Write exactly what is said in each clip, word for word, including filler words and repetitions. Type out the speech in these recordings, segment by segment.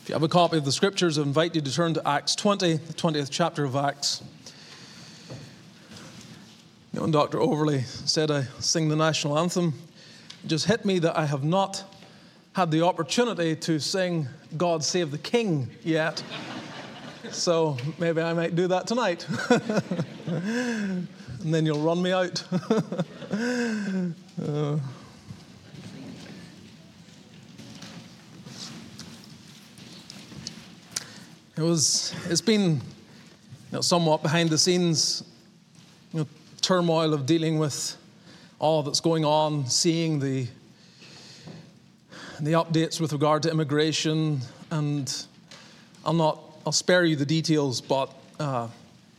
If you have a copy of the Scriptures, I invite you to turn to Acts twenty, the twentieth chapter of Acts. You know, when Doctor Overley said I sing the national anthem, it just hit me that I have not had the opportunity to sing God Save the King yet. So maybe I might do that tonight. And then you'll run me out. uh, It was, it's been, you know, somewhat behind the scenes, you know, turmoil of dealing with all that's going on, seeing the, the updates with regard to immigration, and I'll not, I'll spare you the details, but uh,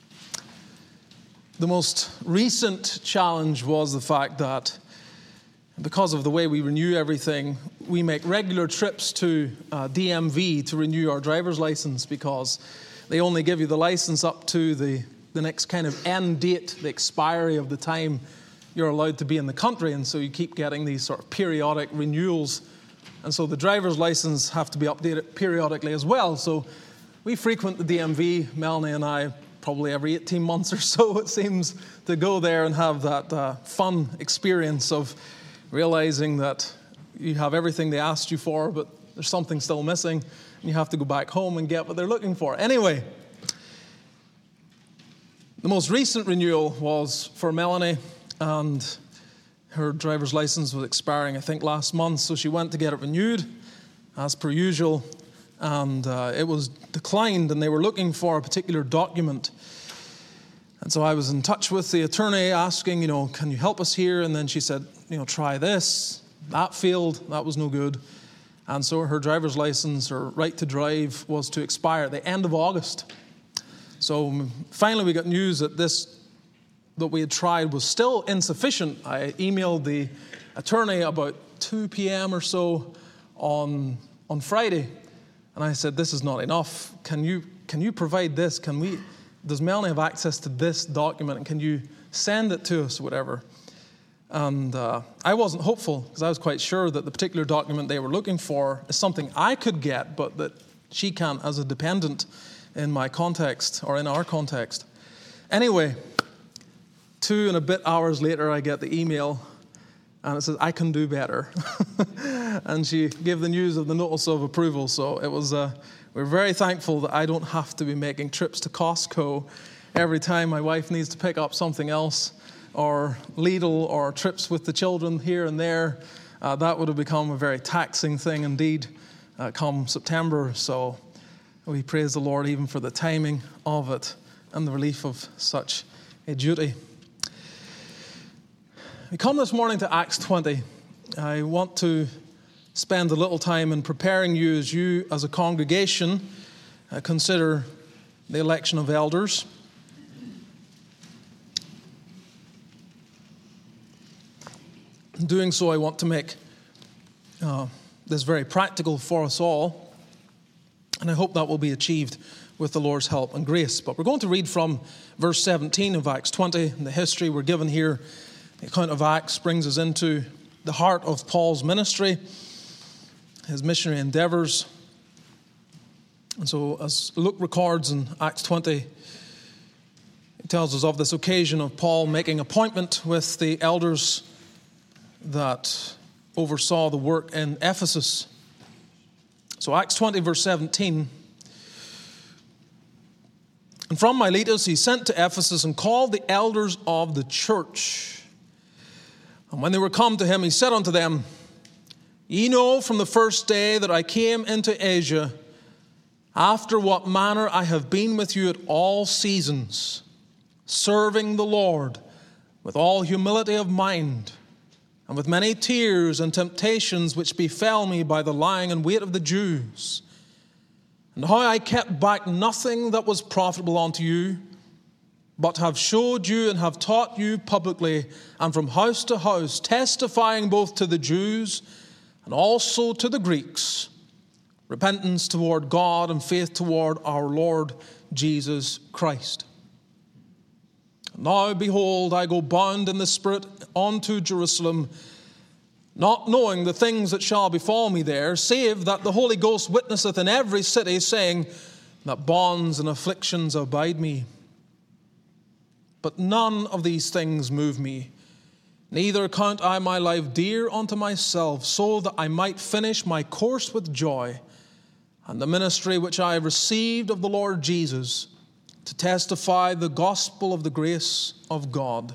the most recent challenge was the fact that because of the way we renew everything, we make regular trips to uh, D M V to renew our driver's license because they only give you the license up to the, the next kind of end date, the expiry of the time you're allowed to be in the country. And so you keep getting these sort of periodic renewals. And so the driver's license have to be updated periodically as well. So we frequent the D M V, Melanie and I, probably every eighteen months or so, it seems, to go there and have that uh, fun experience of realizing that you have everything they asked you for, but there's something still missing, and you have to go back home and get what they're looking for. Anyway, the most recent renewal was for Melanie, and her driver's license was expiring, I think, last month, so she went to get it renewed, as per usual, and uh, it was declined, and they were looking for a particular document. And so I was in touch with the attorney asking, you know, can you help us here? And then she said, you know, try this. That failed. That was no good. And so her driver's license, her right to drive, was to expire at the end of August. So finally we got news that this that we had tried was still insufficient. I emailed the attorney about two p.m. or so on on Friday. And I said, this is not enough. Can you can you provide this? Can we... Does Melanie have access to this document, and can you send it to us or whatever? And uh, I wasn't hopeful because I was quite sure that the particular document they were looking for is something I could get, but that she can't as a dependent in my context or in our context. Anyway, two and a bit hours later, I get the email, and it says, I can do better. And she gave the news of the notice of approval, so it was... Uh, We're very thankful that I don't have to be making trips to Costco every time my wife needs to pick up something else, or Lidl, or trips with the children here and there. Uh, that would have become a very taxing thing indeed uh, come September. So we praise the Lord even for the timing of it and the relief of such a duty. We come this morning to Acts twenty. I want to spend a little time in preparing you as you, as a congregation, uh, consider the election of elders. In doing so, I want to make uh, this very practical for us all, and I hope that will be achieved with the Lord's help and grace. But we're going to read from verse seventeen of Acts twenty. And the history we're given here, the account of Acts, brings us into the heart of Paul's ministry, his missionary endeavors. And so as Luke records in Acts twenty, it tells us of this occasion of Paul making appointment with the elders that oversaw the work in Ephesus. So Acts twenty, verse seventeen. And from Miletus he sent to Ephesus and called the elders of the church. And when they were come to him, he said unto them, Ye know from the first day that I came into Asia, after what manner I have been with you at all seasons, serving the Lord with all humility of mind, and with many tears and temptations which befell me by the lying and weight of the Jews, and how I kept back nothing that was profitable unto you, but have showed you and have taught you publicly, and from house to house, testifying both to the Jews and also to the Greeks, repentance toward God and faith toward our Lord Jesus Christ. Now, behold, I go bound in the Spirit unto Jerusalem, not knowing the things that shall befall me there, save that the Holy Ghost witnesseth in every city, saying that bonds and afflictions abide me. But none of these things move me, neither count I my life dear unto myself, so that I might finish my course with joy, and the ministry which I have received of the Lord Jesus, to testify the gospel of the grace of God.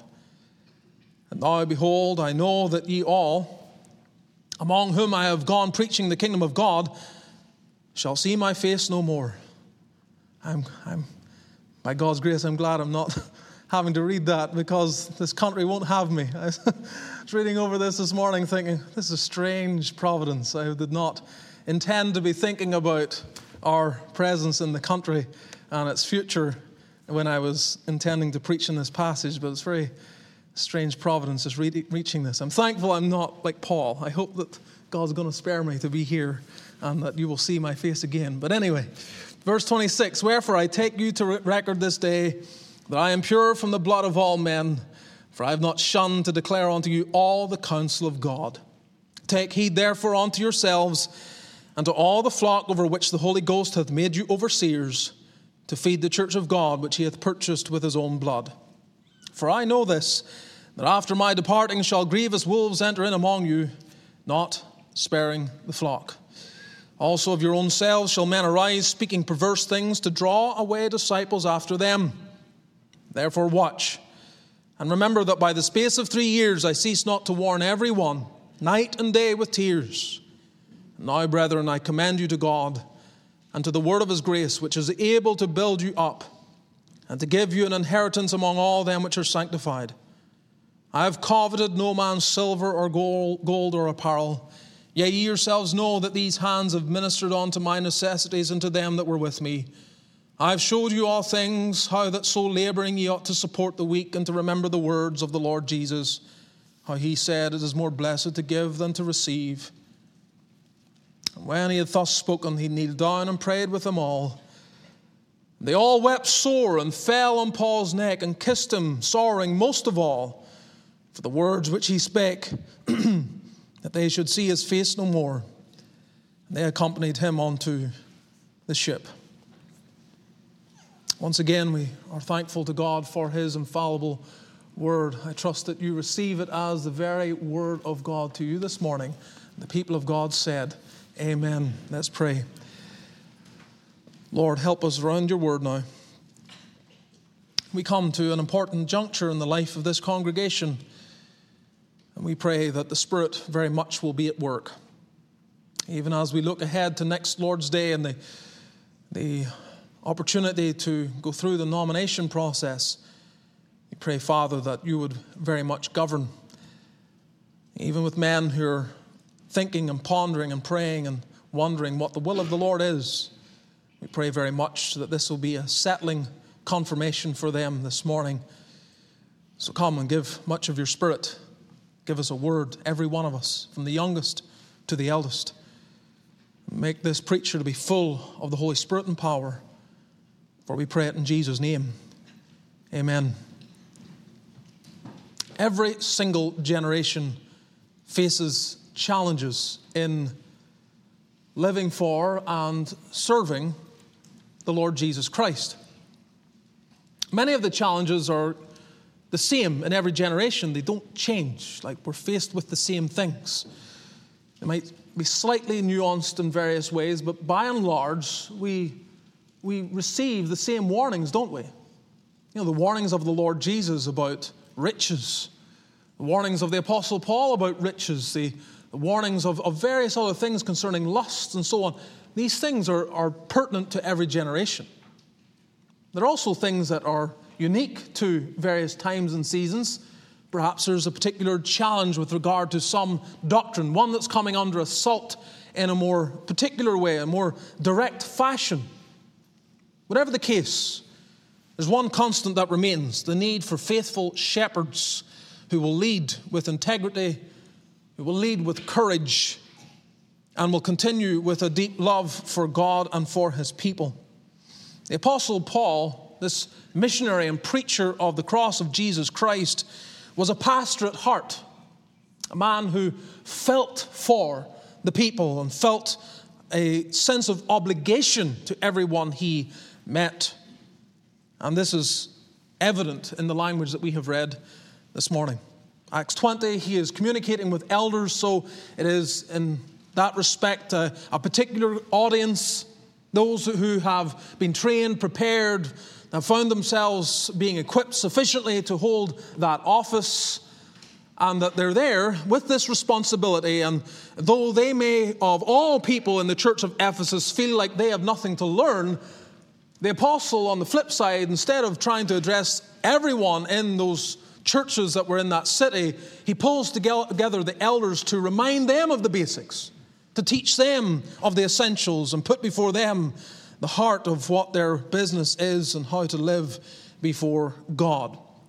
And now, behold, I know that ye all, among whom I have gone preaching the kingdom of God, shall see my face no more. I'm, I'm, by God's grace, I'm glad I'm not having to read that, because this country won't have me. I was reading over this this morning thinking, this is a strange providence. I did not intend to be thinking about our presence in the country and its future when I was intending to preach in this passage, but it's very strange providence just re- reaching this. I'm thankful I'm not like Paul. I hope that God's going to spare me to be here and that you will see my face again. But anyway, verse twenty-six, wherefore I take you to record this day that I am pure from the blood of all men, for I have not shunned to declare unto you all the counsel of God. Take heed therefore unto yourselves and to all the flock over which the Holy Ghost hath made you overseers, to feed the church of God which he hath purchased with his own blood. For I know this, that after my departing shall grievous wolves enter in among you, not sparing the flock. Also of your own selves shall men arise, speaking perverse things, to draw away disciples after them. Therefore watch, and remember that by the space of three years I cease not to warn every one, night and day with tears. And now, brethren, I commend you to God, and to the word of his grace, which is able to build you up, and to give you an inheritance among all them which are sanctified. I have coveted no man's silver or gold or apparel. Yea, ye yourselves know that these hands have ministered unto my necessities and to them that were with me. I have showed you all things, how that so laboring ye ought to support the weak, and to remember the words of the Lord Jesus, how he said, it is more blessed to give than to receive. And when he had thus spoken, he kneeled down and prayed with them all. They all wept sore and fell on Paul's neck and kissed him, sorrowing most of all for the words which he spake, that they should see his face no more. And they accompanied him unto the ship. Once again, we are thankful to God for his infallible word. I trust that you receive it as the very word of God to you this morning. The people of God said, amen. Let's pray. Lord, help us around your word now. We come to an important juncture in the life of this congregation, and we pray that the Spirit very much will be at work. Even as we look ahead to next Lord's Day and the, the opportunity to go through the nomination process, we pray, Father, that you would very much govern, even with men who are thinking and pondering and praying and wondering what the will of the Lord is. We pray very much that this will be a settling confirmation for them this morning. So come and give much of your Spirit. Give us a word, every one of us, from the youngest to the eldest. Make this preacher to be full of the Holy Spirit and power. For we pray it in Jesus' name. Amen. Every single generation faces challenges in living for and serving the Lord Jesus Christ. Many of the challenges are the same in every generation. They don't change. Like, we're faced with the same things. They might be slightly nuanced in various ways, but by and large, we, we receive the same warnings, don't we? You know, the warnings of the Lord Jesus about riches, the warnings of the Apostle Paul about riches, the, the warnings of, of various other things concerning lust and so on. These things are, are pertinent to every generation. There are also things that are unique to various times and seasons. Perhaps there's a particular challenge with regard to some doctrine, one that's coming under assault in a more particular way, a more direct fashion. Whatever the case, there's one constant that remains: the need for faithful shepherds who will lead with integrity, who will lead with courage, and will continue with a deep love for God and for his people. The Apostle Paul, this missionary and preacher of the cross of Jesus Christ, was a pastor at heart. a man who felt for the people and felt a sense of obligation to everyone he met. And this is evident in the language that we have read this morning. Acts twenty, he is communicating with elders, so it is in that respect a, a particular audience, those who have been trained, prepared, have found themselves being equipped sufficiently to hold that office, and that they're there with this responsibility. And though they may, of all people in the church of Ephesus, feel like they have nothing to learn, the apostle, on the flip side, instead of trying to address everyone in those churches that were in that city, he pulls together the elders to remind them of the basics, to teach them of the essentials, and put before them the heart of what their business is and how to live before God.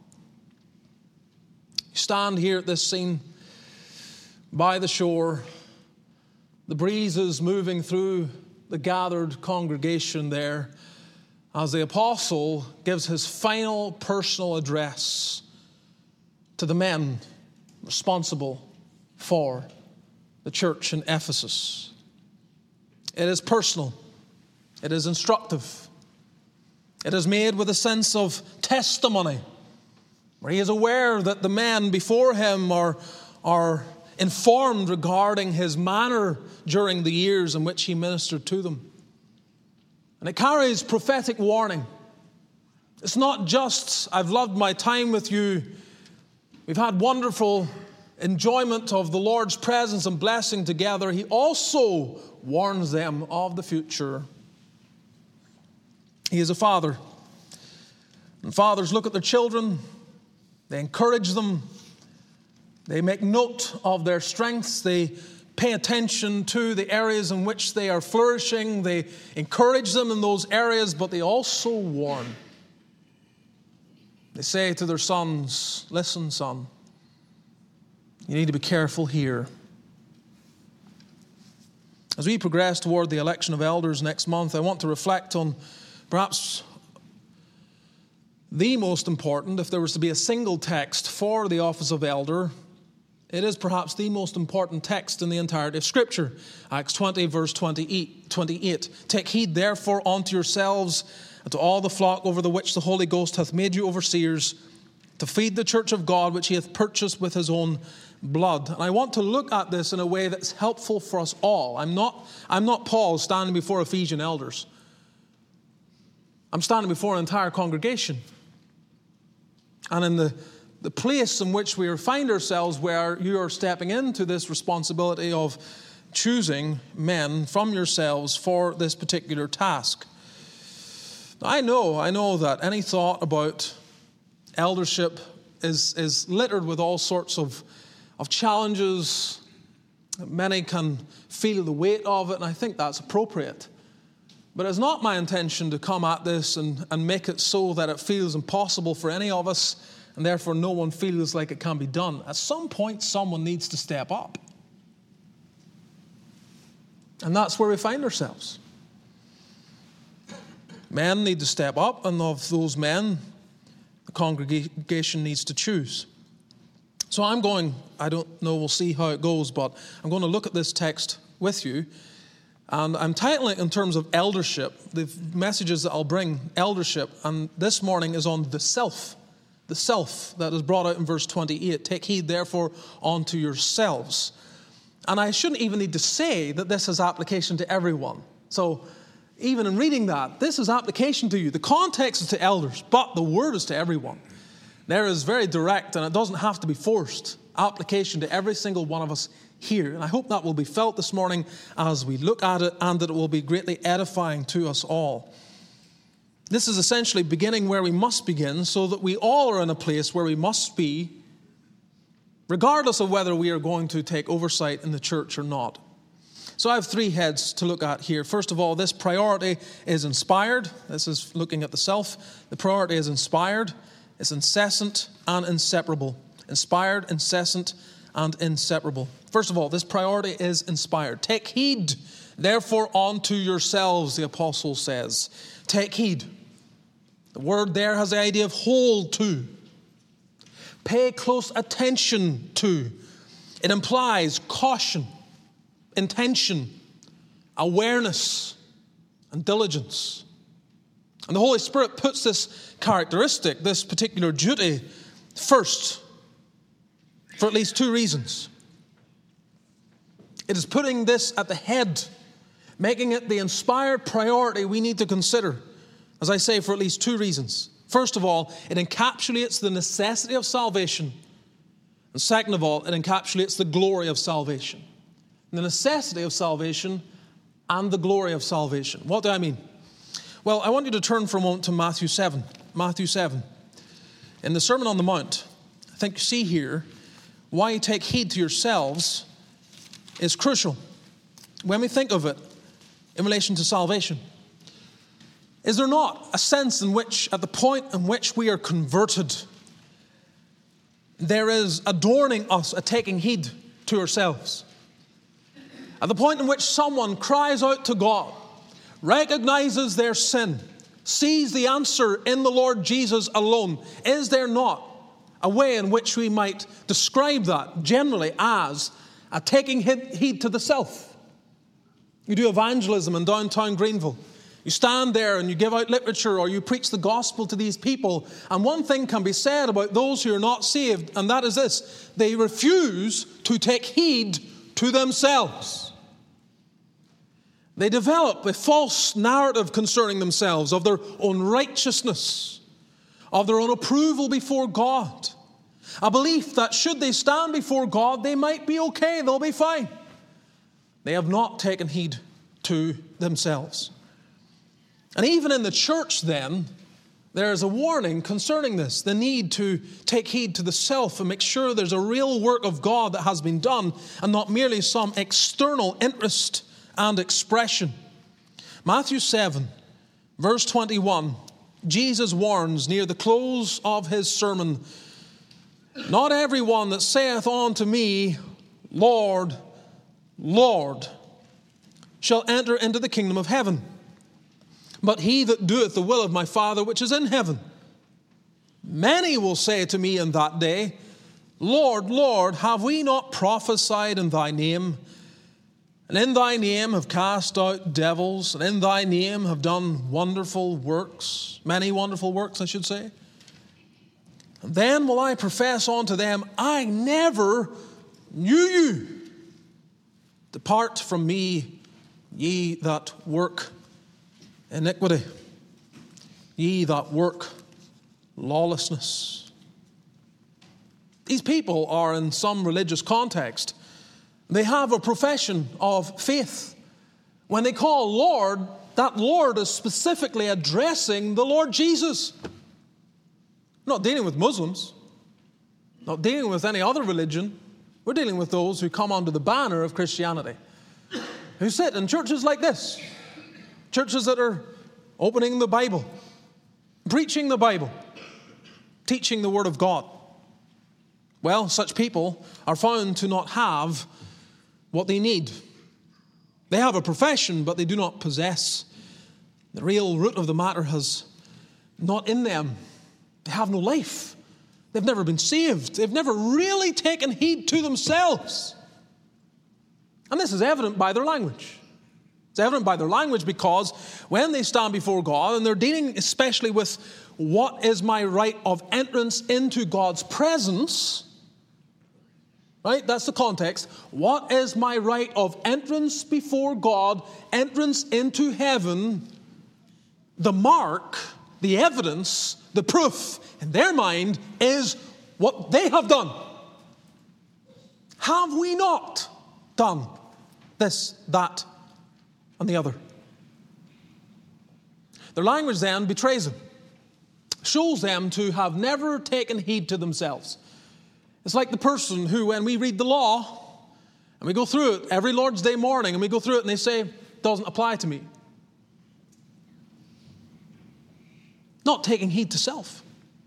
You stand here at this scene by the shore, the breeze is moving through the gathered congregation there as the apostle gives his final personal address to the men responsible for the church in Ephesus. It is personal. It is instructive. It is made with a sense of testimony, where he is aware that the men before him are, are informed regarding his manner during the years in which he ministered to them. And it carries prophetic warning. It's not just, I've loved my time with you, we've had wonderful enjoyment of the Lord's presence and blessing together. He also warns them of the future. He is a father. And fathers look at their children, they encourage them, they make note of their strengths, they pay attention to the areas in which they are flourishing, they encourage them in those areas, but they also warn. They say to their sons, listen, son, you need to be careful here. As we progress toward the election of elders next month, I want to reflect on perhaps the most important, if there was to be a single text for the office of elder, it is perhaps the most important text in the entirety of Scripture. Acts twenty, verse twenty-eight. Take heed therefore unto yourselves and to all the flock over the which the Holy Ghost hath made you overseers, to feed the church of God which he hath purchased with his own blood. And I want to look at this in a way that's helpful for us all. I'm not, I'm not Paul standing before Ephesian elders. I'm standing before an entire congregation. And in the, the place in which we find ourselves, where you are stepping into this responsibility of choosing men from yourselves for this particular task. I know, I know that any thought about eldership is, is littered with all sorts of, of challenges. Many can feel the weight of it, and I think that's appropriate. But it's not my intention to come at this and, and make it so that it feels impossible for any of us, and therefore no one feels like it can be done. At some point, someone needs to step up. And that's where we find ourselves. Men need to step up, and of those men, the congregation needs to choose. So I'm going, I don't know, we'll see how it goes, but I'm going to look at this text with you. And I'm titling it in terms of eldership, the messages that I'll bring, eldership. And this morning is on the self, the self that is brought out in verse twenty-eight. Take heed, therefore, unto yourselves. And I shouldn't even need to say that this has application to everyone. So even in reading that, this is application to you. The context is to elders, but the word is to everyone. There is very direct, and it doesn't have to be forced, application to every single one of us here. And I hope that will be felt this morning as we look at it, and that it will be greatly edifying to us all. This is essentially beginning where we must begin, so that we all are in a place where we must be, regardless of whether we are going to take oversight in the church or not. So I have three heads to look at here. First of all, this priority is inspired. This is looking at the self. The priority is inspired. It's incessant and inseparable. Inspired, incessant, and inseparable. First of all, this priority is inspired. Take heed, therefore, unto yourselves, the apostle says. Take heed. The word there has the idea of hold to. Pay close attention to. It implies caution, intention, awareness, and diligence. And the Holy Spirit puts this characteristic, this particular duty, first for at least two reasons. It is putting this at the head, making it the inspired priority we need to consider, as I say, for at least two reasons. First of all, it encapsulates the necessity of salvation. And second of all, it encapsulates the glory of salvation. The necessity of salvation and the glory of salvation. What do I mean? Well, I want you to turn for a moment to Matthew seven. Matthew seven. In the Sermon on the Mount, I think you see here why you take heed to yourselves is crucial when we think of it in relation to salvation. Is there not a sense in which, at the point in which we are converted, there is adorning us a taking heed to ourselves? At the point in which someone cries out to God, recognizes their sin, sees the answer in the Lord Jesus alone, is there not a way in which we might describe that generally as a taking heed to the self? You do evangelism in downtown Greenville. You stand there and you give out literature or you preach the gospel to these people. And one thing can be said about those who are not saved, and that is this: they refuse to take heed to themselves. They develop a false narrative concerning themselves, of their own righteousness, of their own approval before God. A belief that should they stand before God, they might be okay, they'll be fine. They have not taken heed to themselves. And even in the church then, there is a warning concerning this, the need to take heed to the self and make sure there's a real work of God that has been done and not merely some external interest and expression. Matthew seven, verse twenty-one, Jesus warns near the close of his sermon, "Not everyone that saith unto me, Lord, Lord, shall enter into the kingdom of heaven, but he that doeth the will of my Father which is in heaven. Many will say to me in that day, Lord, Lord, have we not prophesied in thy name? And in thy name have cast out devils, and in thy name have done wonderful works," many wonderful works, I should say. "And then will I profess unto them, I never knew you. Depart from me, ye that work iniquity, ye that work lawlessness." These people are, in some religious context, they have a profession of faith. When they call Lord, that Lord is specifically addressing the Lord Jesus. Not dealing with Muslims, not dealing with any other religion. We're dealing with those who come under the banner of Christianity, who sit in churches like this, churches that are opening the Bible, preaching the Bible, teaching the Word of God. Well, such people are found to not have what they need. They have a profession, but they do not possess. The real root of the matter has not in them. They have no life. They've never been saved. They've never really taken heed to themselves. And this is evident by their language. It's evident by their language because when they stand before God, and they're dealing especially with what is my right of entrance into God's presence, right? That's the context. What is my right of entrance before God, entrance into heaven? The mark, the evidence, the proof in their mind is what they have done. Have we not done this, that, and the other? Their language then betrays them, shows them to have never taken heed to themselves. It's like the person who, when we read the law, and we go through it every Lord's Day morning, and we go through it and they say, doesn't apply to me. Not taking heed to self.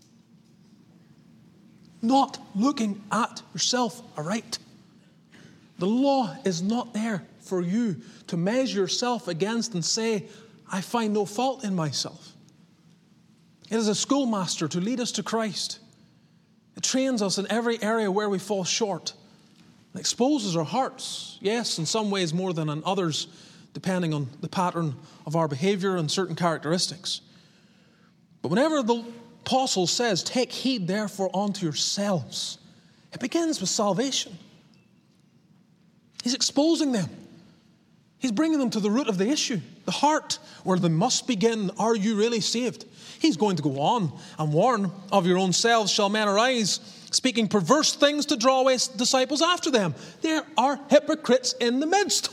Not looking at yourself aright. The law is not there for you to measure yourself against and say, I find no fault in myself. It is a schoolmaster to lead us to Christ. It trains us in every area where we fall short. It exposes our hearts, yes, in some ways more than in others, depending on the pattern of our behavior and certain characteristics. But whenever the apostle says, take heed therefore unto yourselves, it begins with salvation. He's exposing them. He's bringing them to the root of the issue, the heart, where they must begin. Are you really saved? He's going to go on and warn, of your own selves shall men arise, speaking perverse things to draw away disciples after them. There are hypocrites in the midst.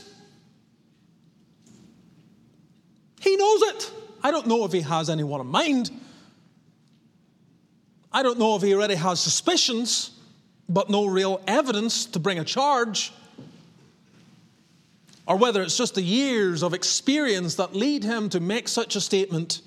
He knows it. I don't know if he has anyone in mind. I don't know if he already has suspicions, but no real evidence to bring a charge. Or whether it's just the years of experience that lead him to make such a statement.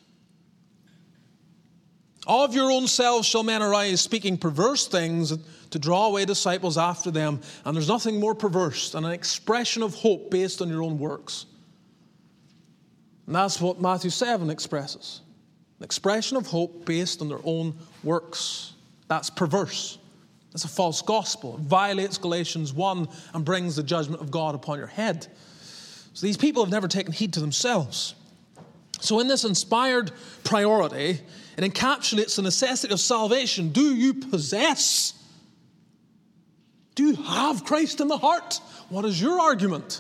Of your own selves shall men arise, speaking perverse things to draw away disciples after them. And there's nothing more perverse than an expression of hope based on your own works. And that's what Matthew seven expresses. An expression of hope based on their own works. That's perverse. It's a false gospel. It violates Galatians one and brings the judgment of God upon your head. So these people have never taken heed to themselves. So in this inspired priority, it encapsulates the necessity of salvation. Do you possess? Do you have Christ in the heart? What is your argument?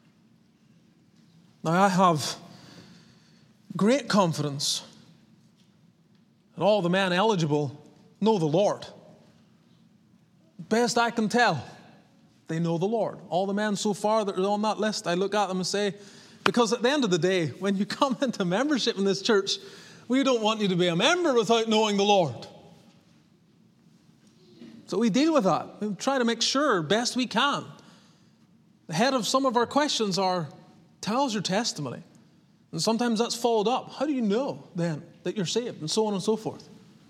Now I have great confidence that all the men eligible know the Lord. Best I can tell, they know the Lord. All the men so far that are on that list, I look at them and say, because at the end of the day, when you come into membership in this church, we don't want you to be a member without knowing the Lord. So we deal with that. We try to make sure best we can. The head of some of our questions are, tell us your testimony. And sometimes that's followed up. How do you know then that you're saved? And so on and so forth.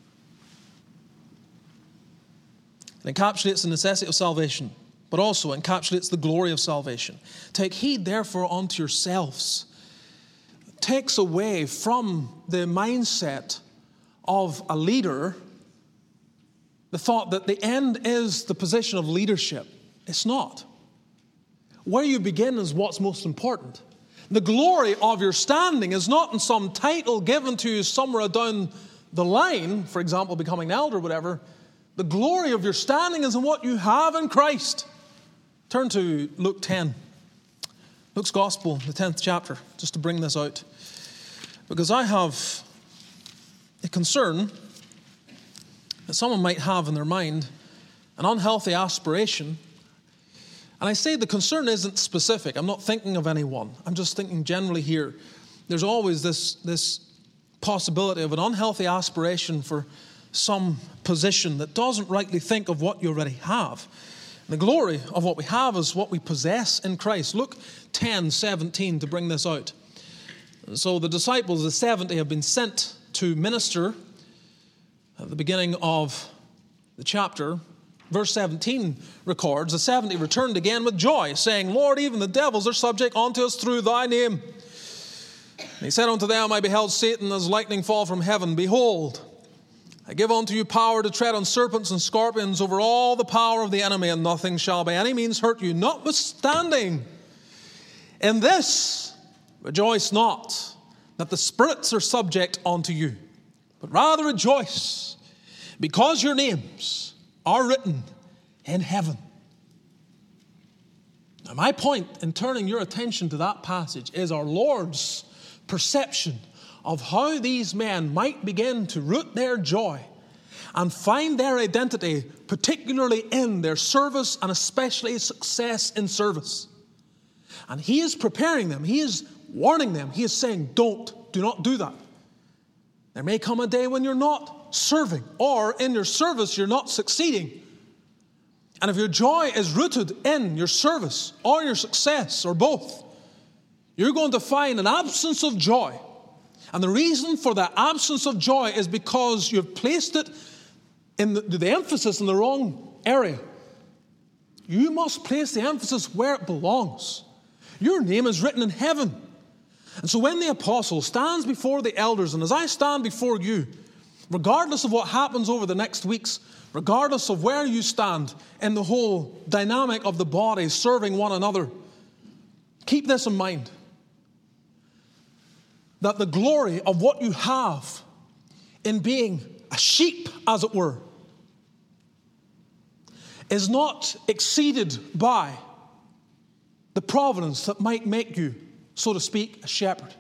It encapsulates the necessity of salvation, but also encapsulates the glory of salvation. Take heed, therefore, unto yourselves. It takes away from the mindset of a leader the thought that the end is the position of leadership. It's not. Where you begin is what's most important. The glory of your standing is not in some title given to you somewhere down the line, for example, becoming an elder or whatever. The glory of your standing is in what you have in Christ. Turn to Luke ten. Luke's Gospel, the tenth chapter, just to bring this out. Because I have a concern that someone might have in their mind, an unhealthy aspiration. And I say the concern isn't specific. I'm not thinking of anyone. I'm just thinking generally here. There's always this, this possibility of an unhealthy aspiration for some position that doesn't rightly think of what you already have. And the glory of what we have is what we possess in Christ. Luke ten seventeen to bring this out. So the disciples, the seventy, have been sent to minister at the beginning of the chapter. Verse seventeen records, the seventy returned again with joy, saying, Lord, even the devils are subject unto us through thy name. And he said unto them, I beheld Satan as lightning fall from heaven. Behold, I give unto you power to tread on serpents and scorpions over all the power of the enemy, and nothing shall by any means hurt you. Notwithstanding, in this rejoice not, that the spirits are subject unto you, but rather rejoice, because your names are written in heaven. Now, my point in turning your attention to that passage is our Lord's perception of how these men might begin to root their joy and find their identity, particularly in their service and especially success in service. And he is preparing them. He is warning them. He is saying, don't, do not do that. There may come a day when you're not serving, or in your service you're not succeeding. And if your joy is rooted in your service or your success or both, you're going to find an absence of joy. And the reason for that absence of joy is because you've placed it in the, the emphasis in the wrong area. You must place the emphasis where it belongs. Your name is written in heaven. And so when the apostle stands before the elders, and as I stand before you, regardless of what happens over the next weeks, regardless of where you stand in the whole dynamic of the body serving one another, keep this in mind, that the glory of what you have in being a sheep, as it were, is not exceeded by the providence that might make you, so to speak, a shepherd.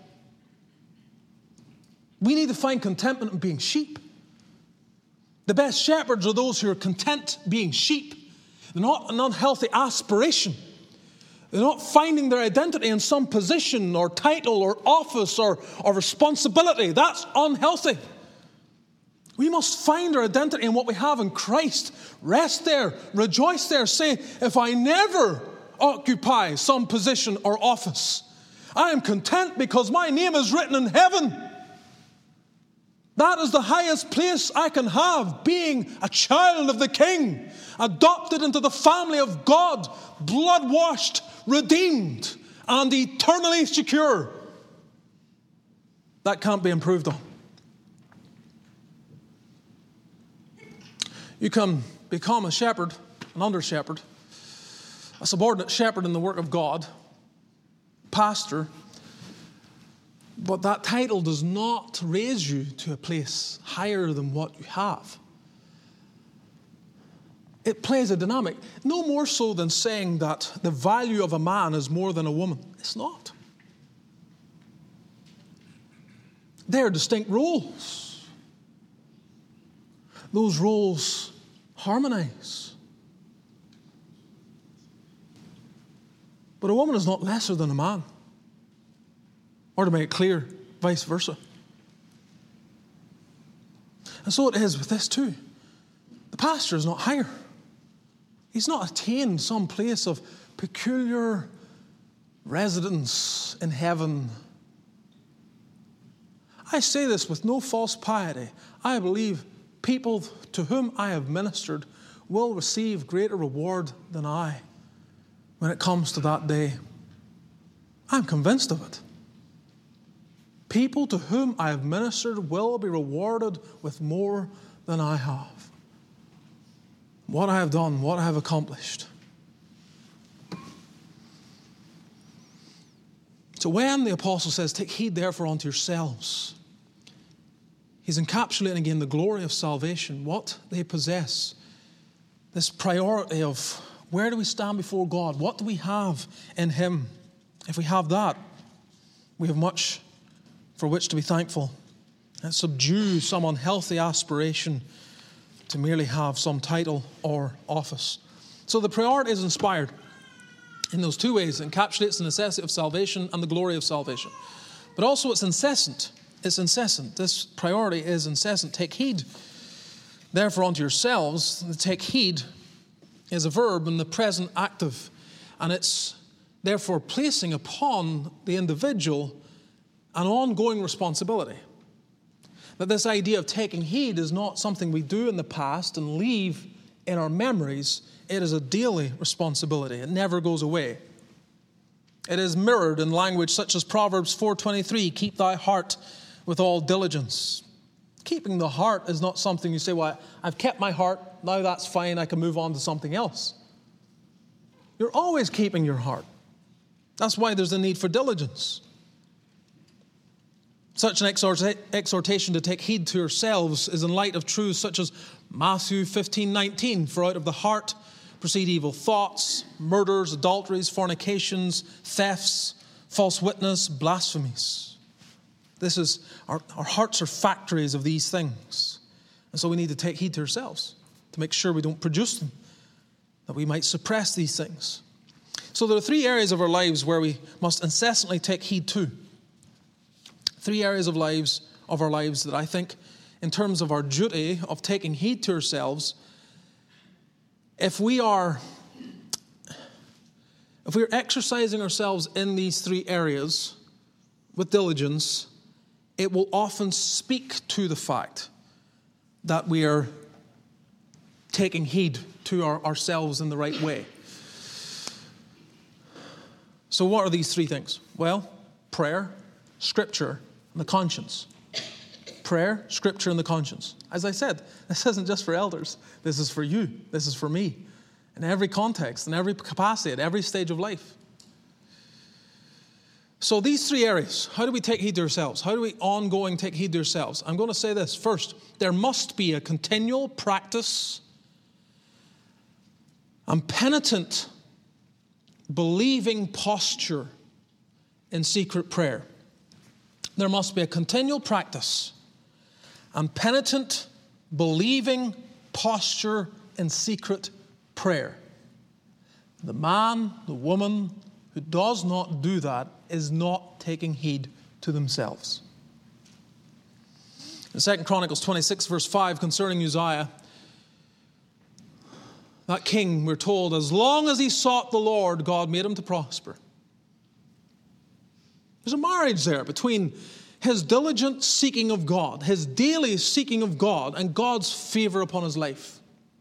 We need to find contentment in being sheep. The best shepherds are those who are content being sheep. They're not an unhealthy aspiration. They're not finding their identity in some position or title or office or, or responsibility. That's unhealthy. We must find our identity in what we have in Christ. Rest there, rejoice there. Say, if I never occupy some position or office, I am content because my name is written in heaven. That is the highest place I can have, being a child of the King, adopted into the family of God, blood-washed, redeemed, and eternally secure. That can't be improved on. You can become a shepherd, an under-shepherd, a subordinate shepherd in the work of God, pastor, but that title does not raise you to a place higher than what you have. It plays a dynamic, no more so than saying that the value of a man is more than a woman. It's not. They are distinct roles. Those roles harmonize. But a woman is not lesser than a man. Or to make it clear, vice versa. And so it is with this too. The pastor is not higher. He's not attained some place of peculiar residence in heaven. I say this with no false piety. I believe people to whom I have ministered will receive greater reward than I when it comes to that day. I'm convinced of it. People to whom I have ministered will be rewarded with more than I have. What I have done, what I have accomplished. So when the apostle says, take heed therefore unto yourselves, he's encapsulating again the glory of salvation, what they possess. This priority of where do we stand before God? What do we have in him? If we have that, we have much for which to be thankful. And subdue some unhealthy aspiration to merely have some title or office. So the priority is inspired in those two ways. It encapsulates the necessity of salvation and the glory of salvation. But also it's incessant. It's incessant. This priority is incessant. Take heed, therefore, unto yourselves. The take heed is a verb in the present active. And it's therefore placing upon the individual an ongoing responsibility. That this idea of taking heed is not something we do in the past and leave in our memories. It is a daily responsibility. It never goes away. It is mirrored in language such as Proverbs four twenty-three, keep thy heart with all diligence. Keeping the heart is not something you say, well, I've kept my heart, now that's fine, I can move on to something else. You're always keeping your heart. That's why there's a need for diligence. Such an exhortation to take heed to yourselves is in light of truths such as Matthew fifteen nineteen, for out of the heart proceed evil thoughts, murders, adulteries, fornications, thefts, false witness, blasphemies. This is, our, our hearts are factories of these things. And so we need to take heed to ourselves to make sure we don't produce them, that we might suppress these things. So there are three areas of our lives where we must incessantly take heed to. Three areas of lives of our lives that I think, in terms of our duty of taking heed to ourselves, if we are, if we are exercising ourselves in these three areas with diligence, it will often speak to the fact that we are taking heed to our, ourselves in the right way. So what are these three things? Well, prayer, Scripture, and the conscience. prayer, Scripture, and the conscience. As I said, this isn't just for elders. This is for you. This is for me. In every context, in every capacity, at every stage of life. So these three areas, how do we take heed to ourselves? How do we ongoing take heed to ourselves? I'm going to say this. First, there must be a continual practice and penitent, believing posture in secret prayer. There must be a continual practice and penitent, believing posture in secret prayer. The man, the woman who does not do that is not taking heed to themselves. In Second Chronicles twenty-six, verse five, concerning Uzziah, that king, we're told, as long as he sought the Lord, God made him to prosper. There's a marriage there between his diligent seeking of God, his daily seeking of God, and God's favor upon his life.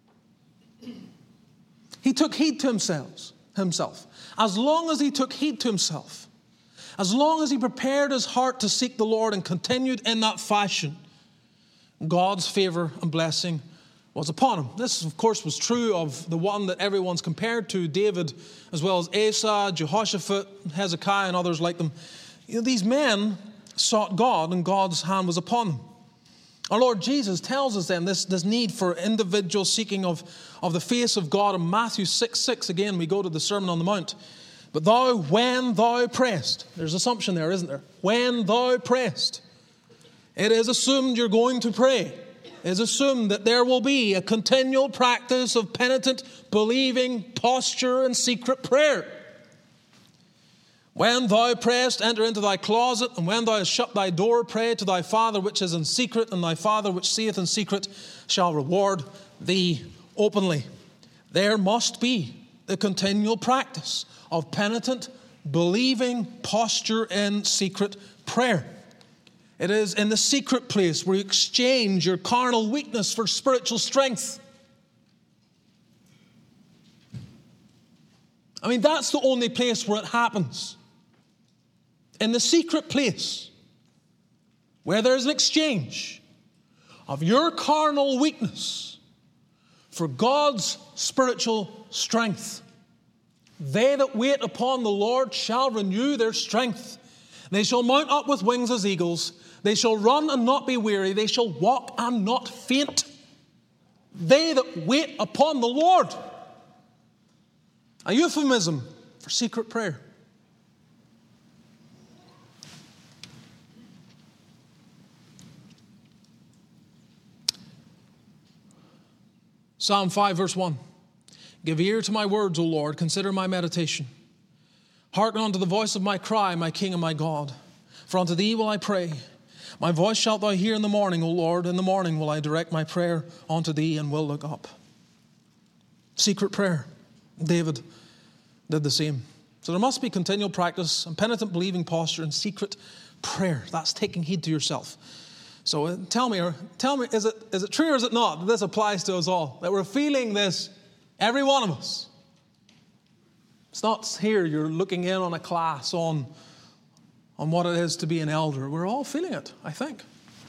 He took heed to himself, himself. As long as he took heed to himself, as long as he prepared his heart to seek the Lord and continued in that fashion, God's favor and blessing was upon him. This, of course, was true of the one that everyone's compared to, David, as well as Asa, Jehoshaphat, Hezekiah, and others like them. You know, these men sought God, and God's hand was upon them. Our Lord Jesus tells us then this, this need for individual seeking of, of the face of God in Matthew six six. Again, we go to the Sermon on the Mount. But thou, when thou prayest, there's assumption there, isn't there? When thou prayest, it is assumed you're going to pray. It is assumed that there will be a continual practice of penitent, believing posture and secret prayer. When thou prayest, enter into thy closet, and when thou hast shut thy door, pray to thy Father which is in secret, and thy Father which seeth in secret shall reward thee openly. There must be the continual practice of penitent, believing posture in secret prayer. It is in the secret place where you exchange your carnal weakness for spiritual strength. I mean, that's the only place where it happens. In the secret place, where there's an exchange of your carnal weakness for God's spiritual strength. They that wait upon the Lord shall renew their strength. They shall mount up with wings as eagles. They shall run and not be weary. They shall walk and not faint. They that wait upon the Lord. A euphemism for secret prayer. Psalm five, verse one. Give ear to my words, O Lord. Consider my meditation. Hearken unto the voice of my cry, my King and my God. For unto thee will I pray. My voice shalt thou hear in the morning, O Lord. In the morning will I direct my prayer unto thee and will look up. Secret prayer. David did the same. So there must be continual practice and penitent believing posture and secret prayer. That's taking heed to yourself. So uh, tell me, or tell me, is it is it true or is it not that this applies to us all? That we're feeling this, every one of us. It's not here you're looking in on a class on, on what it is to be an elder. We're all feeling it, I think.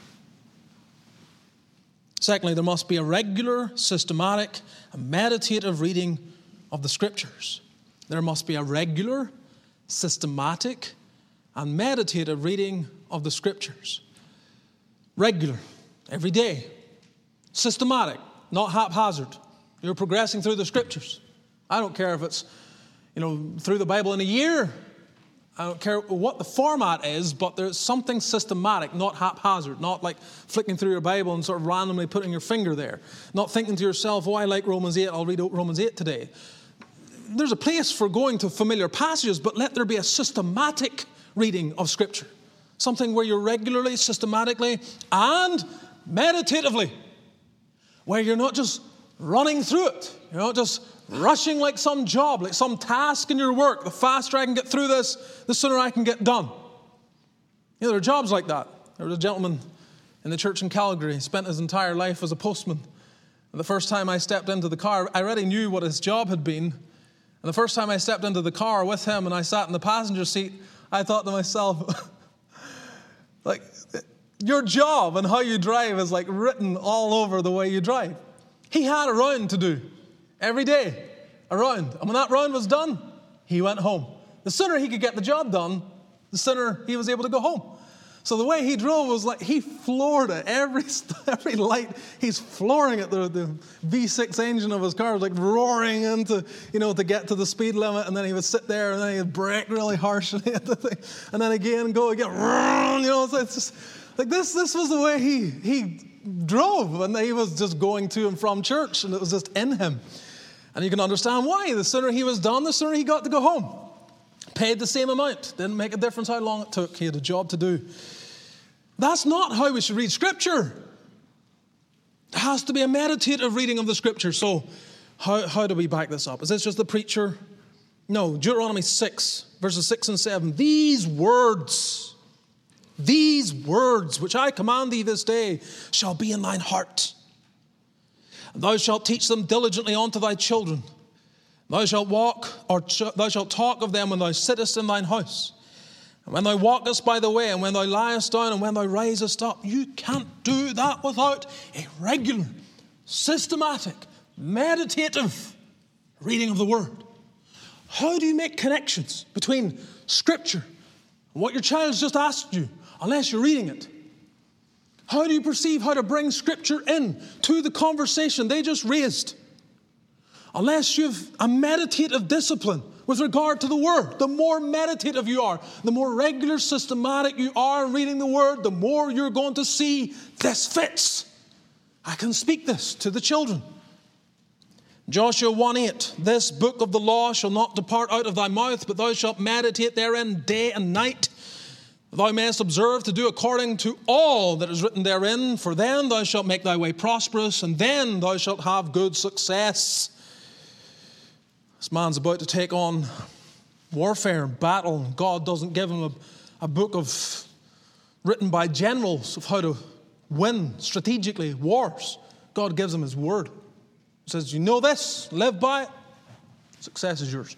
Secondly, there must be a regular, systematic, and meditative reading of the Scriptures. There must be a regular, systematic, and meditative reading of the Scriptures. Regular, every day, systematic, not haphazard. You're progressing through the Scriptures. I don't care if it's, you know, through the Bible in a year. I don't care what the format is, but there's something systematic, not haphazard, not like flicking through your Bible and sort of randomly putting your finger there. Not thinking to yourself, oh, I like Romans eight, I'll read Romans eight today. There's a place for going to familiar passages, but let there be a systematic reading of Scripture. Something where you're regularly, systematically, and meditatively, where you're not just running through it. You're not just rushing like some job, like some task in your work. The faster I can get through this, the sooner I can get done. You know, there are jobs like that. There was a gentleman in the church in Calgary. He spent his entire life as a postman. And the first time I stepped into the car, I already knew what his job had been. And the first time I stepped into the car with him and I sat in the passenger seat, I thought to myself, like, Your job and how you drive is like written all over the way you drive. He had a round to do every day, a round. And when that round was done, he went home. The sooner he could get the job done, the sooner he was able to go home. So the way he drove was like he floored it. Every every light, he's flooring it. The, the V six engine of his car was like roaring into, you know, to get to the speed limit. And then he would sit there and then he would brake really harshly at the thing. And then again, go again. You know, so it's just like this, this was the way he, he drove. And he was just going to and from church. And it was just in him. And you can understand why. The sooner he was done, the sooner he got to go home. Paid the same amount. Didn't make a difference how long it took. He had a job to do. That's not how we should read Scripture. It has to be a meditative reading of the Scripture. So how, how do we back this up? Is this just the preacher? No. Deuteronomy six, verses six and seven. These words, these words which I command thee this day shall be in thine heart. And thou shalt teach them diligently unto thy children. Thou shalt walk, or ch- thou shalt talk of them when thou sittest in thine house, and when thou walkest by the way, and when thou liest down, and when thou risest up. You can't do that without a regular, systematic, meditative reading of the Word. How do you make connections between Scripture and what your child's just asked you, unless you're reading it? How do you perceive how to bring Scripture in to the conversation they just raised? Unless you've a meditative discipline with regard to the Word. The more meditative you are, the more regular, systematic you are in reading the Word, the more you're going to see this fits. I can speak this to the children. Joshua one eight, this book of the law shall not depart out of thy mouth, but thou shalt meditate therein day and night. Thou mayest observe to do according to all that is written therein, for then thou shalt make thy way prosperous, and then thou shalt have good success. This man's about to take on warfare, battle. God doesn't give him a, a book of written by generals of how to win strategically wars. God gives him His Word. He says, you know this, live by it, success is yours.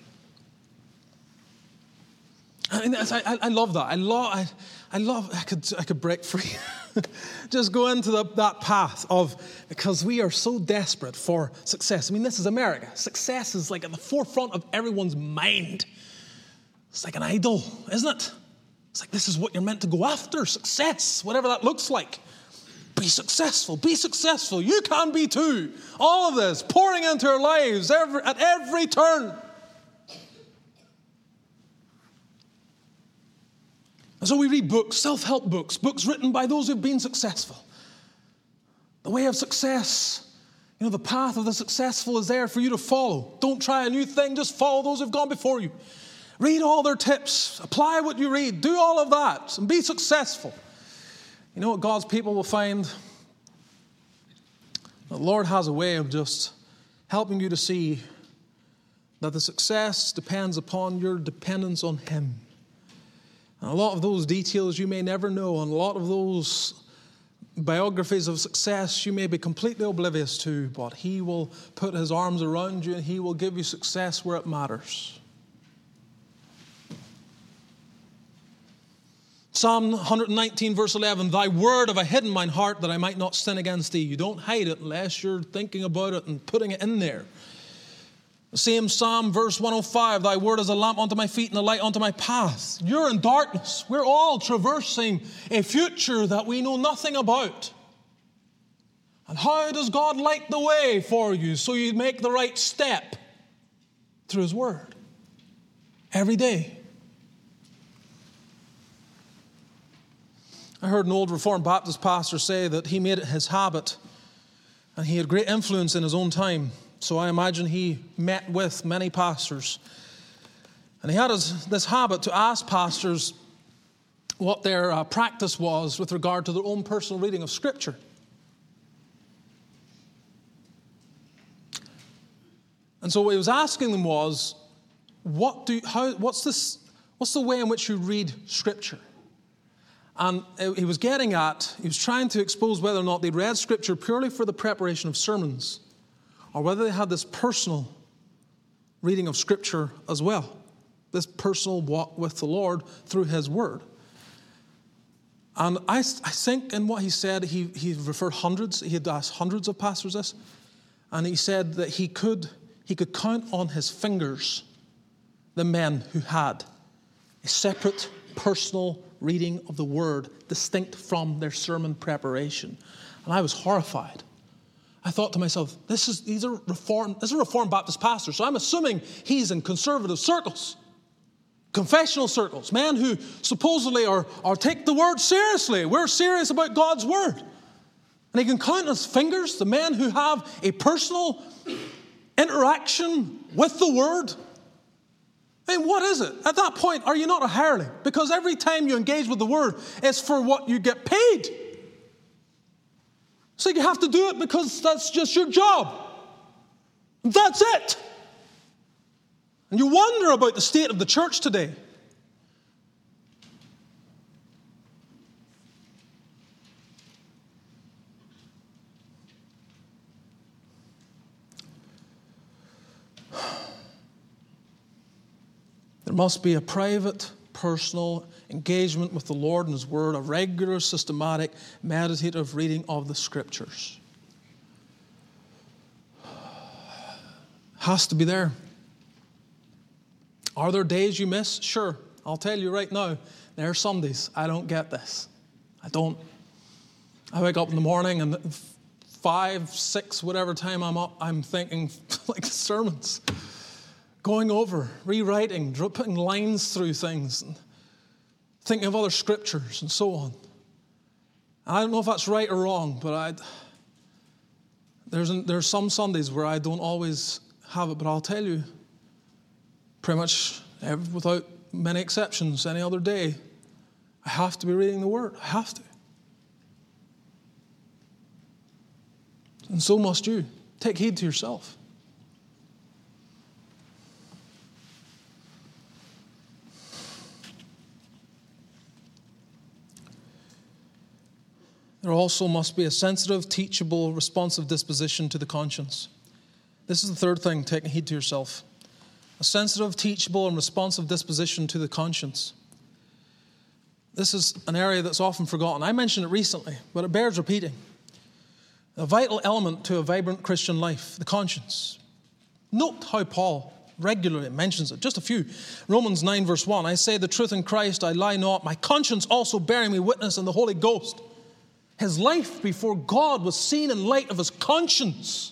I, mean, I, I love that. I love. I, I love. I could. I could break free. Just go into the, that path of, because we are so desperate for success. I mean, this is America. Success is like at the forefront of everyone's mind. It's like an idol, isn't it? It's like this is what you're meant to go after. Success, whatever that looks like. Be successful. Be successful. You can be too. All of this pouring into our lives every, at every turn. And so we read books, self-help books, books written by those who've been successful. The way of success, you know, the path of the successful is there for you to follow. Don't try a new thing, just follow those who've gone before you. Read all their tips, apply what you read, do all of that, and be successful. You know what God's people will find? The Lord has a way of just helping you to see that the success depends upon your dependence on Him. And a lot of those details you may never know, and a lot of those biographies of success you may be completely oblivious to, but He will put His arms around you and He will give you success where it matters. Psalm one nineteen verse eleven, thy word have I hidden mine heart that I might not sin against thee. You don't hide it unless you're thinking about it and putting it in there. The same Psalm verse one oh five, thy word is a lamp unto my feet and a light unto my path. You're in darkness. We're all traversing a future that we know nothing about. And how does God light the way for you so you make the right step? Through His Word. Every day. I heard an old Reformed Baptist pastor say that he made it his habit, and he had great influence in his own time. So I imagine he met with many pastors. And he had his, this habit to ask pastors what their uh, practice was with regard to their own personal reading of Scripture. And so what he was asking them was, what do how what's this what's the way in which you read Scripture? And he was getting at, he was trying to expose whether or not they'd read Scripture purely for the preparation of sermons, or whether they had this personal reading of Scripture as well, this personal walk with the Lord through His Word. And I, I think in what he said, he, he referred hundreds, he had asked hundreds of pastors this, and he said that he could, he could count on his fingers the men who had a separate personal reading of the Word, distinct from their sermon preparation. And I was horrified. I thought to myself, this is, these are Reformed, this is a Reformed Baptist pastor, so I'm assuming he's in conservative circles, confessional circles, men who supposedly are, are take the Word seriously. We're serious about God's Word. And he can count on his fingers the men who have a personal interaction with the Word. I mean, what is it? At that point, are you not a hireling? Because every time you engage with the Word, it's for what you get paid. So you have to do it because that's just your job. That's it. And you wonder about the state of the church today. There must be a private, personal engagement with the Lord and His Word, a regular, systematic, meditative reading of the Scriptures. Has to be there. Are there days you miss? Sure. I'll tell you right now, there are Sundays I don't get this. I don't. I wake up in the morning and five, six, whatever time I'm up, I'm thinking like sermons. Going over, rewriting, putting lines through things, and thinking of other scriptures and so on. I don't know if that's right or wrong, but I, there's, there's some Sundays where I don't always have it, but I'll tell you, pretty much every, without many exceptions, any other day, I have to be reading the Word. I have to. And so must you. Take heed to yourself. There also must be a sensitive, teachable, responsive disposition to the conscience. This is the third thing, taking heed to yourself. A sensitive, teachable, and responsive disposition to the conscience. This is an area that's often forgotten. I mentioned it recently, but it bears repeating. A vital element to a vibrant Christian life, the conscience. Note how Paul regularly mentions it. Just a few. Romans nine verse one, I say the truth in Christ, I lie not. My conscience also bearing me witness in the Holy Ghost. His life before God was seen in light of his conscience.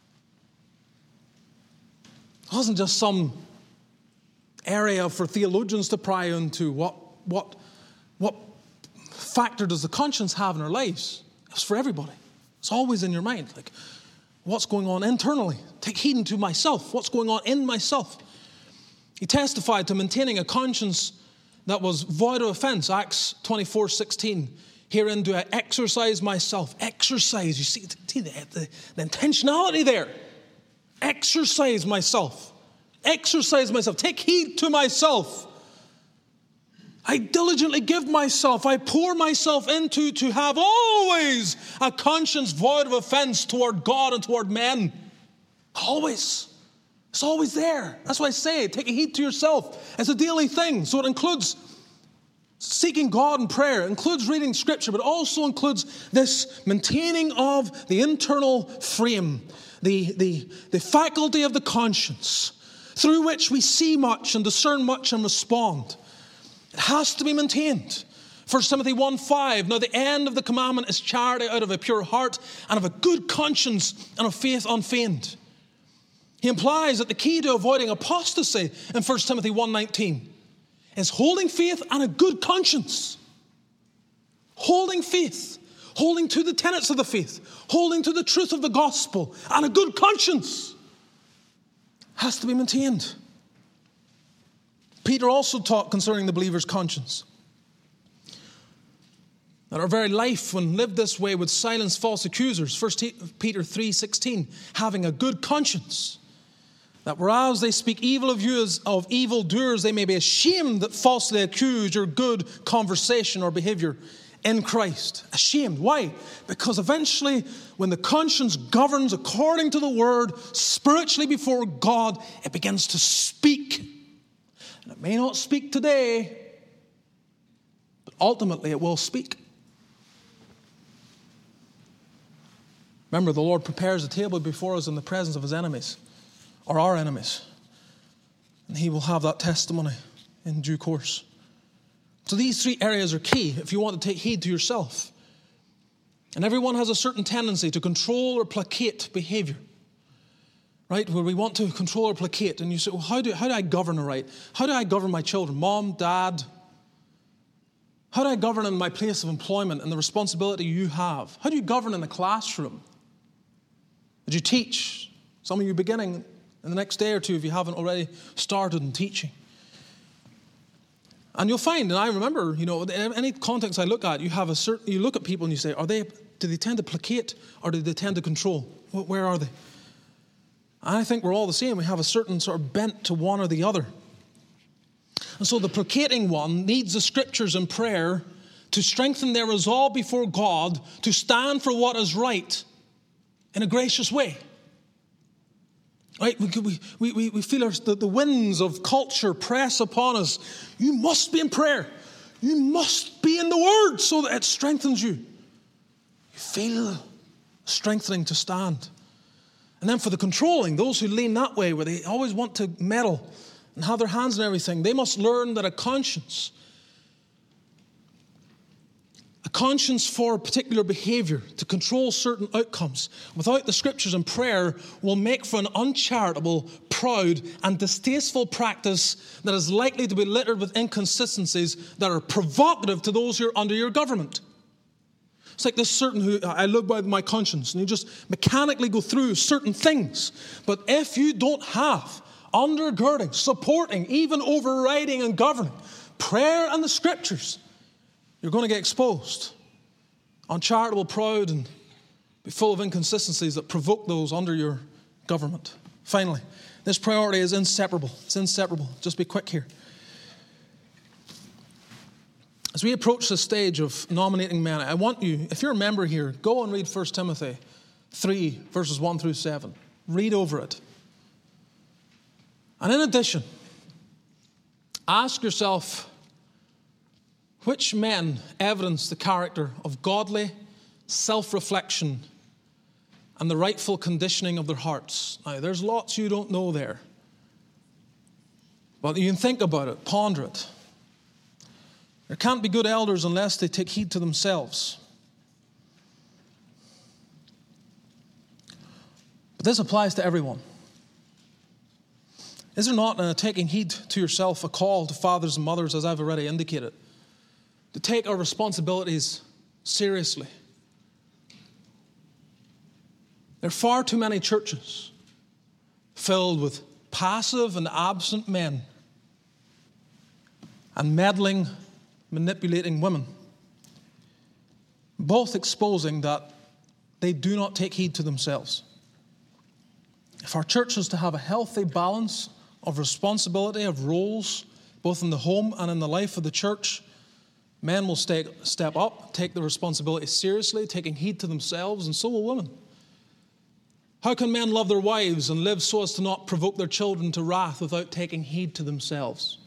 It wasn't just some area for theologians to pry into. What, what, what factor does the conscience have in our lives? It's for everybody. It's always in your mind. Like, what's going on internally? Take heed unto myself. What's going on in myself? He testified to maintaining a conscience that was void of offense. Acts twenty-four sixteen. Herein do I exercise myself. Exercise. You see, see the, the, the intentionality there. Exercise myself. Exercise myself. Take heed to myself. I diligently give myself. I pour myself into to have always a conscience void of offense toward God and toward men. Always. It's always there. That's why I say, take heed to yourself. It's a daily thing. So it includes seeking God in prayer. It includes reading Scripture, but also includes this maintaining of the internal frame, the, the, the faculty of the conscience, through which we see much and discern much and respond. It has to be maintained. First Timothy one five, now the end of the commandment is charity out of a pure heart and of a good conscience and of faith unfeigned. He implies that the key to avoiding apostasy in First Timothy one nineteen is holding faith and a good conscience. Holding faith, holding to the tenets of the faith, holding to the truth of the gospel, and a good conscience has to be maintained. Peter also taught concerning the believer's conscience that our very life, when lived this way, would silence false accusers. First Peter three sixteen, having a good conscience, that whereas they speak evil of you as of evildoers, they may be ashamed that falsely accuse your good conversation or behavior in Christ. Ashamed. Why? Because eventually, when the conscience governs according to the Word, spiritually before God, it begins to speak. And it may not speak today, but ultimately it will speak. Remember, the Lord prepares a table before us in the presence of his enemies, or our enemies. And he will have that testimony in due course. So these three areas are key if you want to take heed to yourself. And everyone has a certain tendency to control or placate behavior. Right? Where we want to control or placate. And you say, well, how do, how do I govern right? How do I govern my children? Mom, dad? How do I govern in my place of employment and the responsibility you have? How do you govern in the classroom? Did you teach? Some of you beginning in the next day or two if you haven't already started in teaching. And you'll find, and I remember, you know, in any context I look at, you have a certain, you look at people and you say, are they, do they tend to placate or do they tend to control? Where are they? And I think we're all the same. We have a certain sort of bent to one or the other. And so the placating one needs the scriptures and prayer to strengthen their resolve before God to stand for what is right in a gracious way. Right? We, we, we, we feel our, the, the winds of culture press upon us. You must be in prayer. You must be in the Word so that it strengthens you. You feel strengthening to stand. And then for the controlling, those who lean that way, where they always want to meddle and have their hands in everything, they must learn that a conscience, a conscience for particular behavior to control certain outcomes without the scriptures and prayer will make for an uncharitable, proud, and distasteful practice that is likely to be littered with inconsistencies that are provocative to those who are under your government. It's like this certain who, I look by my conscience, and you just mechanically go through certain things. But if you don't have undergirding, supporting, even overriding and governing prayer and the scriptures, you're going to get exposed, uncharitable, proud, and be full of inconsistencies that provoke those under your government. Finally, this priority is inseparable. It's inseparable. Just be quick here. As we approach the stage of nominating men, I want you, if you're a member here, go and read First Timothy three, verses one through seven. Read over it. And in addition, ask yourself, which men evidence the character of godly self-reflection and the rightful conditioning of their hearts? Now, there's lots you don't know there. But you can think about it, ponder it. There can't be good elders unless they take heed to themselves. But this applies to everyone. Is there not, in a taking heed to yourself, a call to fathers and mothers, as I've already indicated, to take our responsibilities seriously? There are far too many churches filled with passive and absent men and meddling, manipulating women, both exposing that they do not take heed to themselves. If our church is to have a healthy balance of responsibility, of roles, both in the home and in the life of the church, men will stay, step up, take the responsibility seriously, taking heed to themselves, and so will women. How can men love their wives and live so as to not provoke their children to wrath without taking heed to themselves?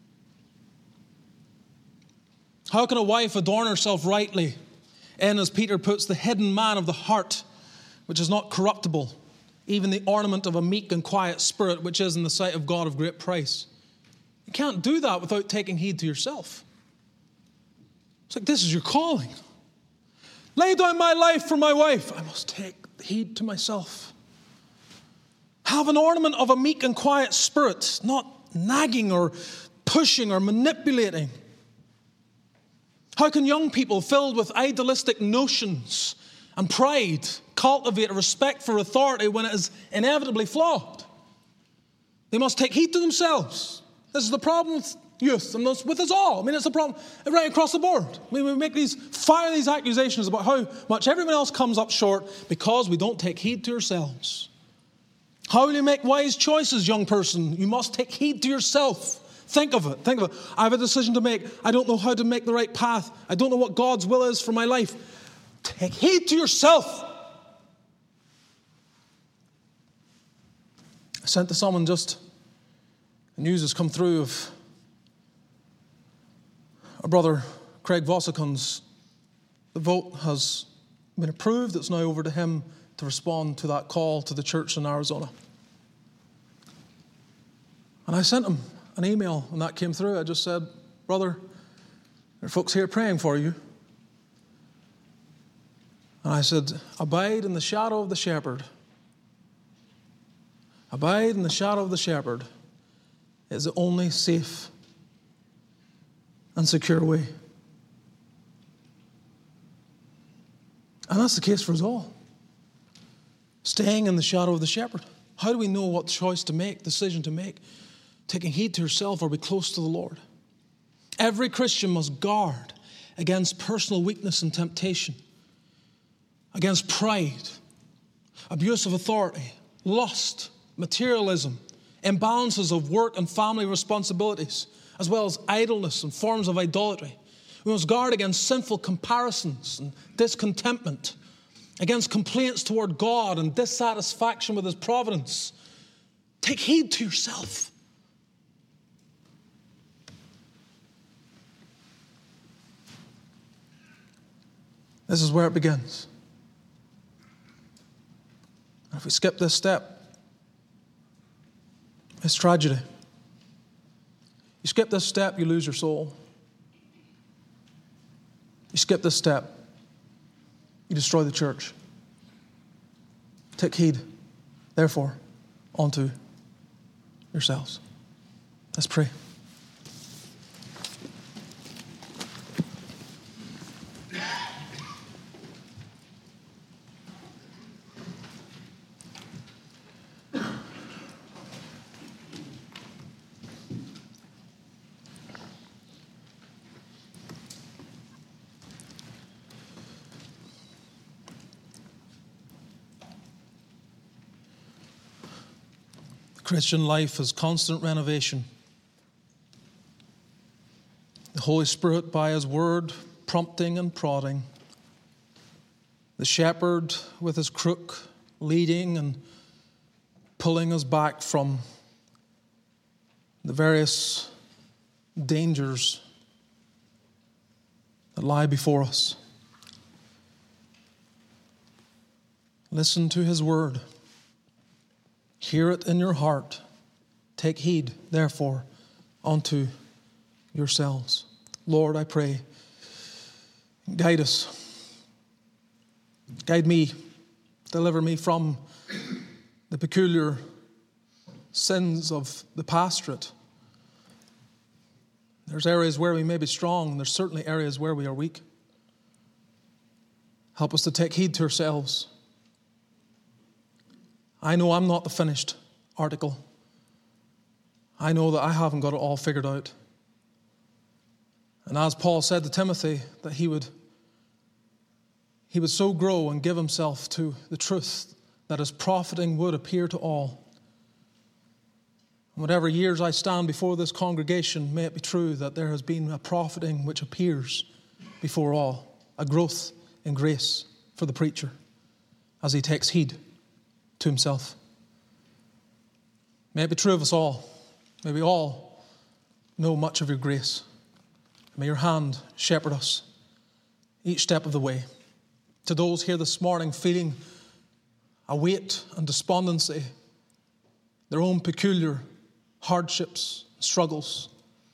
How can a wife adorn herself rightly in, as Peter puts, the hidden man of the heart, which is not corruptible, even the ornament of a meek and quiet spirit, which is in the sight of God of great price? You can't do that without taking heed to yourself. It's like, this is your calling. Lay down my life for my wife. I must take heed to myself. Have an ornament of a meek and quiet spirit, not nagging or pushing or manipulating. How can young people filled with idealistic notions and pride cultivate a respect for authority when it is inevitably flawed? They must take heed to themselves. This is the problem with youth and with us all. I mean, it's a problem right across the board. I mean, we make these, fire these accusations about how much everyone else comes up short because we don't take heed to ourselves. How will you make wise choices, young person? You must take heed to yourself. Think of it. Think of it. I have a decision to make. I don't know how to make the right path. I don't know what God's will is for my life. Take heed to yourself. I sent to someone just, the news has come through of our brother Craig Vossicon's. The vote has been approved. It's now over to him to respond to that call to the church in Arizona. And I sent him an email when that came through. I just said, brother, there are folks here praying for you. And I said, abide in the shadow of the shepherd. Abide in the shadow of the shepherd is the only safe and secure way. And that's the case for us all. Staying in the shadow of the shepherd. How do we know what choice to make, decision to make? Taking heed to yourself or be close to the Lord. Every Christian must guard against personal weakness and temptation, against pride, abuse of authority, lust, materialism, imbalances of work and family responsibilities, as well as idleness and forms of idolatry. We must guard against sinful comparisons and discontentment, against complaints toward God and dissatisfaction with His providence. Take heed to yourself. This is where it begins. And if we skip this step, it's tragedy. You skip this step, you lose your soul. You skip this step, you destroy the church. Take heed, therefore, unto yourselves. Let's pray. Christian life is constant renovation. The Holy Spirit, by His word, prompting and prodding. The shepherd with his crook, leading and pulling us back from the various dangers that lie before us. Listen to His word. Hear it in your heart. Take heed, therefore, unto yourselves. Lord, I pray, guide us. Guide me. Deliver me from the peculiar sins of the pastorate. There's areas where we may be strong, and there's certainly areas where we are weak. Help us to take heed to ourselves. I know I'm not the finished article. I know that I haven't got it all figured out. And as Paul said to Timothy, that he would, he would so grow and give himself to the truth that his profiting would appear to all. And whatever years I stand before this congregation, may it be true that there has been a profiting which appears before all, a growth in grace for the preacher as he takes heed to himself. May it be true of us all. May we all know much of your grace. May your hand shepherd us each step of the way. To those here this morning feeling a weight and despondency, their own peculiar hardships, struggles,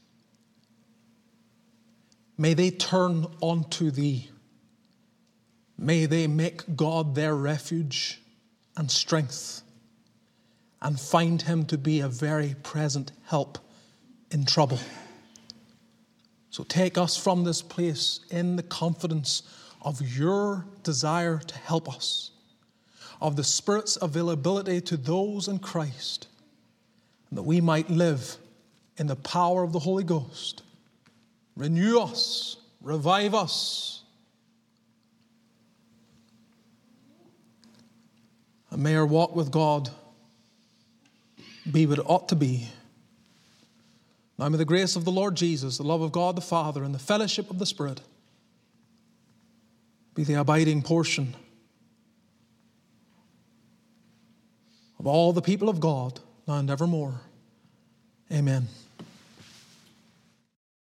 may they turn unto Thee. May they make God their refuge and strength, and find Him to be a very present help in trouble. So take us from this place in the confidence of your desire to help us, of the Spirit's availability to those in Christ, and that we might live in the power of the Holy Ghost. Renew us, revive us, and may our walk with God be what it ought to be. Now may the grace of the Lord Jesus, the love of God the Father, and the fellowship of the Spirit be the abiding portion of all the people of God, now and evermore. Amen.